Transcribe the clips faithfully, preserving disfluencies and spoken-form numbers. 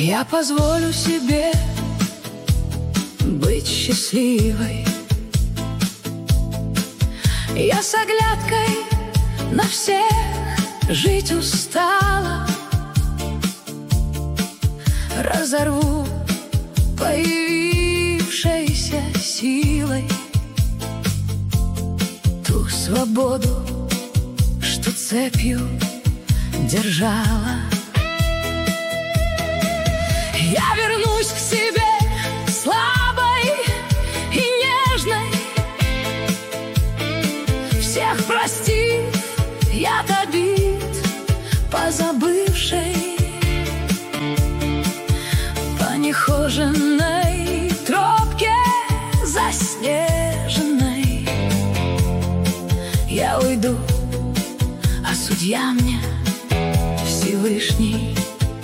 Я позволю себе быть счастливой. Я с оглядкой на всех жить устала. Разорву появившейся силой ту свободу, что цепью держала. Я вернусь к себе слабой и нежной, всех простив, я обид позабывшей. По нехоженной тропке заснеженной я уйду, а судья мне Всевышний.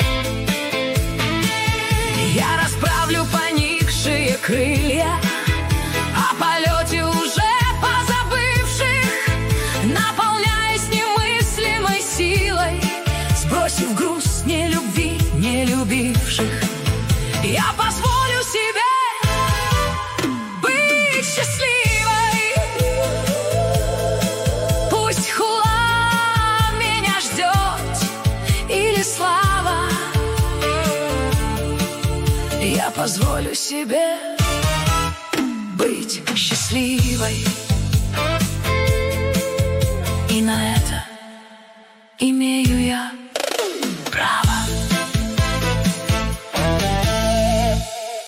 Я расправлю поникшие крылья о полете уже позабывших, наполняясь немыслимой силой, сбросив груз нелюбви нелюбивших. Я позволю себе быть счастливой. Пусть хула меня ждет или слава, я позволю себе быть счастливой.